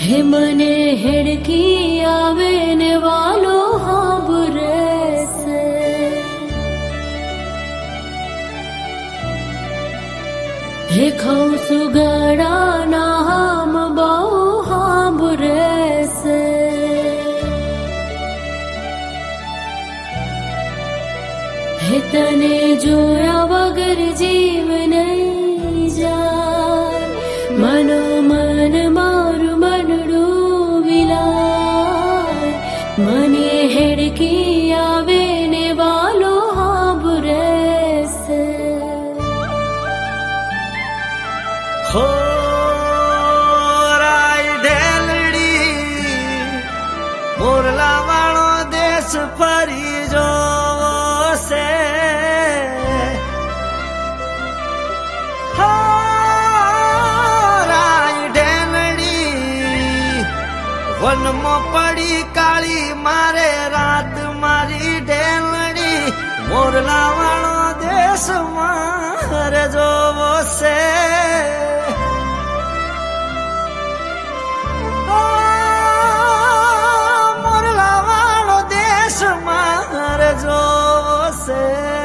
હે મને હેડકી આવે ને વાલો હાંભરે છે, હે ખઉં સુગડા નામ બહુ હાંભરે છે, હે તને જોયા વગર જીવ નહીં જાય, મનો મન મારું મનડું વિલાય, મને હેડકી આવે ને વાલો હાંભરે છે. હો રાય ઢેલડી મોરલા વાળો દેશ ફરી જોવો છે, વનમાં પડી કાળી મારે રાત મારી ઢેલડી, મોરલા વાળો દેશ મારે જોવો છે. મોરલા વાળો દેશ મારે જોવો છે.